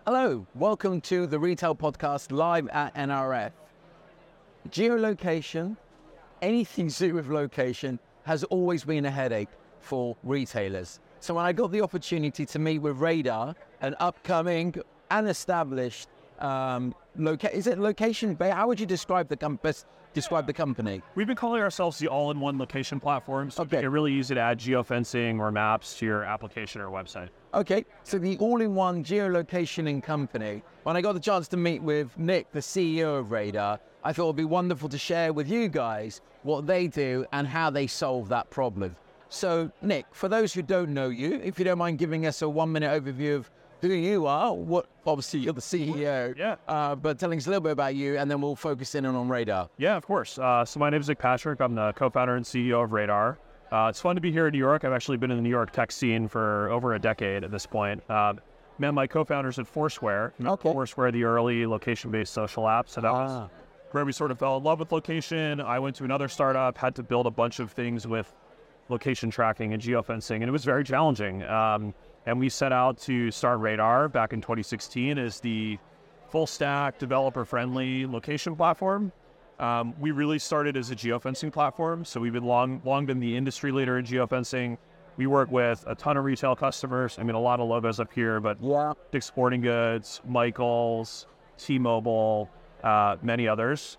Hello, welcome to the Retail Podcast live at NRF. Geolocation, anything to do with location, has always been a headache for retailers. So when I got the opportunity to meet with Radar, an upcoming and established location? How would you describe the company? We've been calling ourselves the all-in-one location platform, so Okay. it's really easy to add geofencing or maps to your application or website. Okay, so the all-in-one geolocationing company. When I got the chance to meet with Nick, the CEO of Radar, I thought it would be wonderful to share with you guys what they do and how they solve that problem. So, Nick, for those who don't know you, if you don't mind giving us a 1-minute overview of who you are, obviously you're the CEO, but telling us a little bit about you, and then we'll focus in on Radar. Yeah, of course. So my name is Nick Patrick. I'm the co-founder and CEO of Radar. It's fun to be here in New York. I've actually been in the New York tech scene for over a decade at this point. Met my co-founders at Foursquare. Okay. Foursquare, the early location-based social app. So that was where we sort of fell in love with location. I went to another startup, had to build a bunch of things with location tracking and geofencing, and it was very challenging. And we set out to start Radar back in 2016 as the full-stack, developer-friendly location platform. We really started as a geofencing platform, so we've been long been the industry leader in geofencing. We work with a ton of retail customers. I mean, a lot of logos up here, but Dick's Sporting Goods, Michaels, T-Mobile, many others.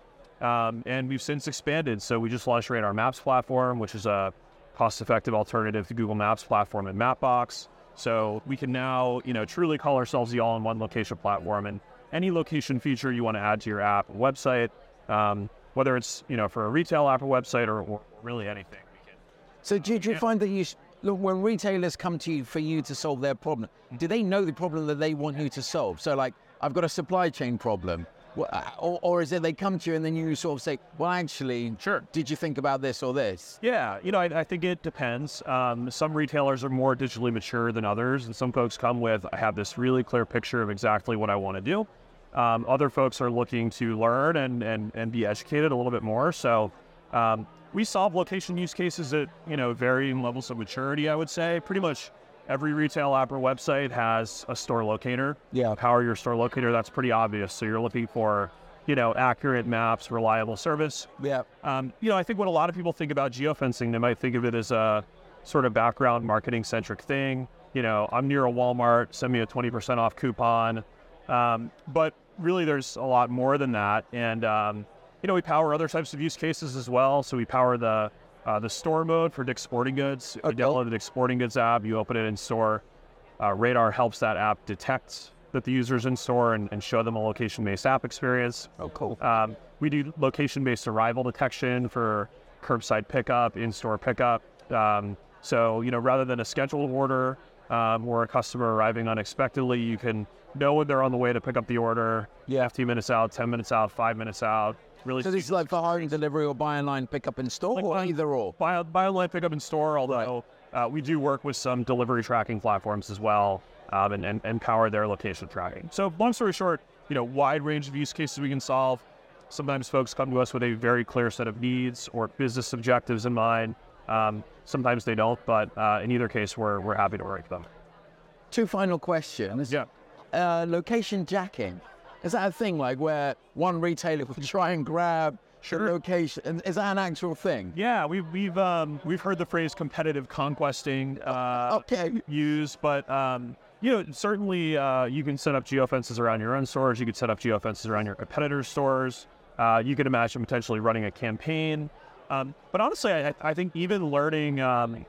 And we've since expanded. So we just launched Radar Maps platform, which is a cost-effective alternative to Google Maps platform and Mapbox. So we can now, truly call ourselves the all-in-one location platform, and any location feature you want to add to your app or website, whether it's, for a retail app or website or really anything. So do you find that when retailers come to you for you to solve their problem, do they know the problem that they want you to solve? So like, I've got a supply chain problem. Or is it they come to you and then you sort of say, well, actually, Sure. Did you think about this or this? Yeah, I think it depends. Some retailers are more digitally mature than others, and some folks come with, I have this really clear picture of exactly what I want to do. Other folks are looking to learn and be educated a little bit more. So we solve location use cases at, varying levels of maturity, I would say. Pretty much every retail app or website has a store locator. Yeah. Power your store locator, that's pretty obvious. So you're looking for, accurate maps, reliable service. Yeah. I think when a lot of people think about geofencing, they might think of it as a sort of background marketing centric thing. I'm near a Walmart, send me a 20% off coupon. But really there's a lot more than that. And, we power other types of use cases as well. So we power the store mode for Dick's Sporting Goods. Okay. You download the Dick's Sporting Goods app, you open it in store. Radar helps that app detect that the user's in store and show them a location-based app experience. Oh, cool. We do location-based arrival detection for curbside pickup, in-store pickup. So, rather than a scheduled order or a customer arriving unexpectedly, you can know when they're on the way to pick up the order. 15 minutes out, 10 minutes out, 5 minutes out. Really. So this is like for home delivery or buy online, pick up in store, or either or? Buy online, pick up in store, although we do work with some delivery tracking platforms as well, and power their location tracking. So long story short, wide range of use cases we can solve. Sometimes folks come to us with a very clear set of needs or business objectives in mind. Sometimes they don't, but in either case, we're happy to work with them. 2 final questions. Yeah. Location jacking. Is that a thing like where one retailer will try and grab the location? And is that an actual thing? Yeah, we've heard the phrase competitive conquesting used, but certainly you can set up geofences around your own stores. You could set up geofences around your competitors' stores. You could imagine potentially running a campaign. But honestly, I think even learning,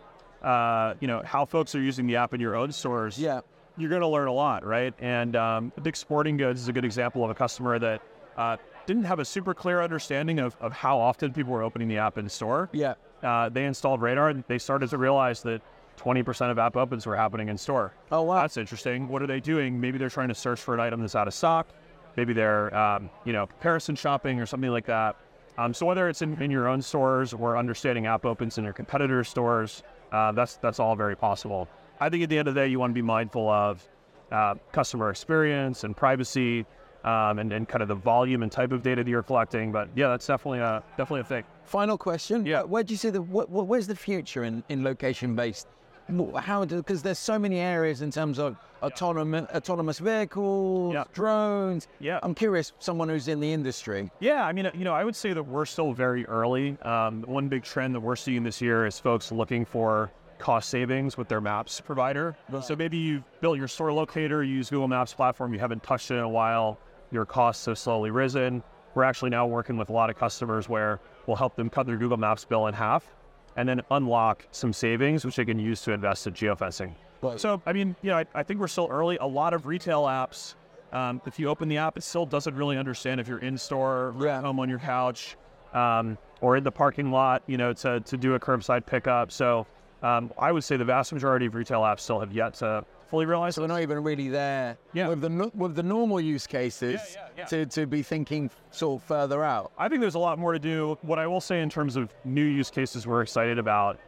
how folks are using the app in your own stores. Yeah. You're going to learn a lot, right? And Dick's Sporting Goods is a good example of a customer that didn't have a super clear understanding of how often people were opening the app in store. Yeah. They installed Radar, and they started to realize that 20% of app opens were happening in store. Oh, wow. That's interesting. What are they doing? Maybe they're trying to search for an item that's out of stock. Maybe they're, comparison shopping or something like that. So whether it's in your own stores or understanding app opens in your competitors' stores, that's all very possible. I think at the end of the day, you want to be mindful of customer experience and privacy, and kind of the volume and type of data that you're collecting. But yeah, that's definitely a thing. Final question. Yeah. Where do you see where's the future in location-based how do, because there's so many areas in terms of autonomous vehicles, drones. Yeah. I'm curious, someone who's in the industry. Yeah, I mean, I would say that we're still very early. One big trend that we're seeing this year is folks looking for cost savings with their maps provider. Right. So maybe you've built your store locator, you use Google Maps platform, you haven't touched it in a while, your costs have slowly risen. We're actually now working with a lot of customers where we'll help them cut their Google Maps bill in half and then unlock some savings, which they can use to invest in geofencing. Right. So, I mean, I think we're still early. A lot of retail apps, if you open the app, it still doesn't really understand if you're in store, home on your couch, or in the parking lot, to do a curbside pickup. So I would say the vast majority of retail apps still have yet to fully realize. So they're not even really there with the normal use cases to be thinking sort of further out. I think there's a lot more to do. What I will say in terms of new use cases we're excited about,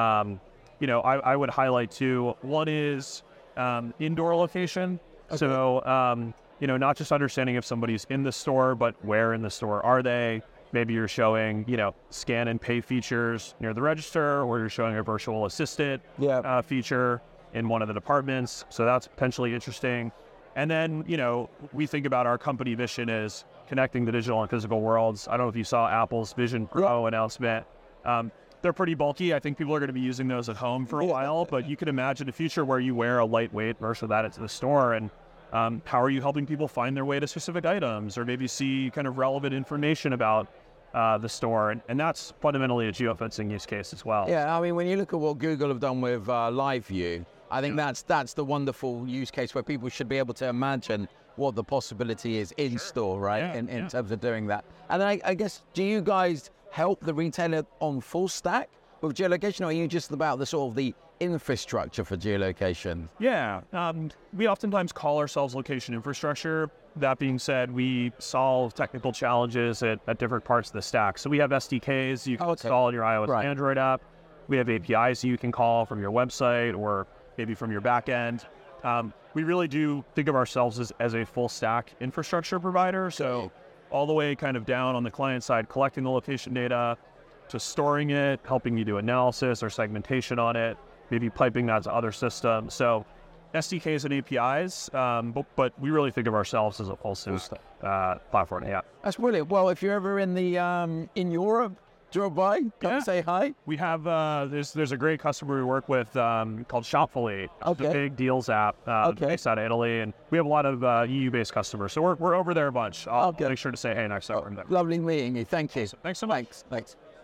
I would highlight two. One is indoor location. Okay. So, not just understanding if somebody's in the store, but where in the store are they? Maybe you're showing, scan and pay features near the register, or you're showing a virtual assistant feature in one of the departments. So that's potentially interesting. And then, we think about our company mission as connecting the digital and physical worlds. I don't know if you saw Apple's Vision Pro announcement. They're pretty bulky. I think people are going to be using those at home for a while, but you can imagine a future where you wear a lightweight version of that into the store. And how are you helping people find their way to specific items, or maybe see kind of relevant information about the store? And that's fundamentally a geofencing use case as well. Yeah, I mean, when you look at what Google have done with Live View, I think that's the wonderful use case where people should be able to imagine what the possibility is in store, right? In terms of doing that. And then I guess, do you guys help the retailer on full stack with geolocation, or are you just about the sort of the infrastructure for geolocation? Yeah, we oftentimes call ourselves location infrastructure. That being said, we solve technical challenges at different parts of the stack. So we have SDKs you can install in your iOS and Android app. We have APIs you can call from your website or maybe from your back end. We really do think of ourselves as a full stack infrastructure provider. So all the way kind of down on the client side, collecting the location data, to storing it, helping you do analysis or segmentation on it, maybe piping that to other systems. So SDKs and APIs, but we really think of ourselves as a full stack platform. Yeah, that's brilliant. Well, if you're ever in the in Europe, drop by, come say hi. We have there's a great customer we work with called Shopfully. It's a big deals app based out of Italy, and we have a lot of EU-based customers. So we're over there a bunch. I'll make sure to say hey next time we're in there. Lovely meeting you. Thank you. Awesome. Thanks so much. Thanks.